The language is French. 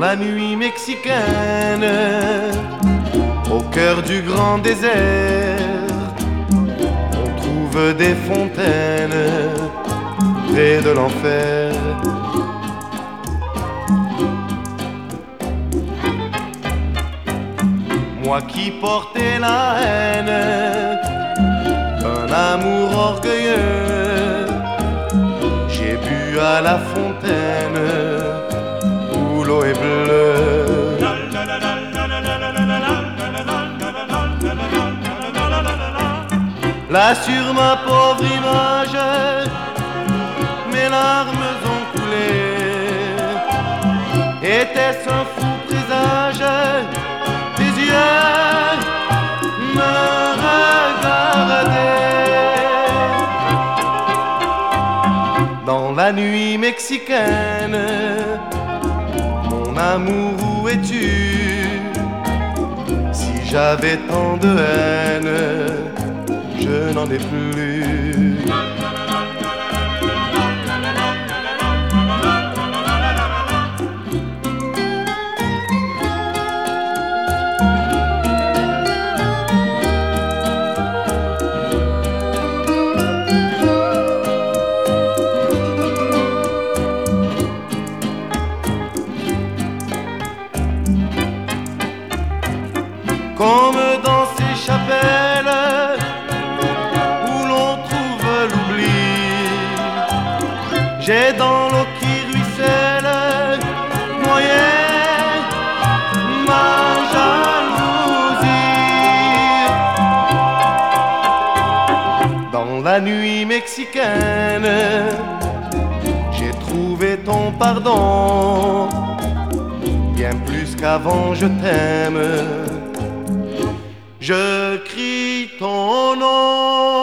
la nuit mexicaine, au cœur du grand désert, on trouve des fontaines près de l'enfer. Moi qui portais la haine d'un amour orgueilleux, j'ai bu à la fontaine où l'eau est bleue. Là sur ma pauvre image, mes larmes ont coulé. Était-ce un fou présage? Tes yeux me regardaient. Dans la nuit mexicaine, mon amour, où es-tu? Si j'avais tant de haine, je n'en ai plus. Comme dans ces chapelles où l'on trouve l'oubli, j'ai dans l'eau qui ruisselle noyé ma jalousie. Dans la nuit mexicaine, j'ai trouvé ton pardon, bien plus qu'avant je t'aime. Je crie ton nom.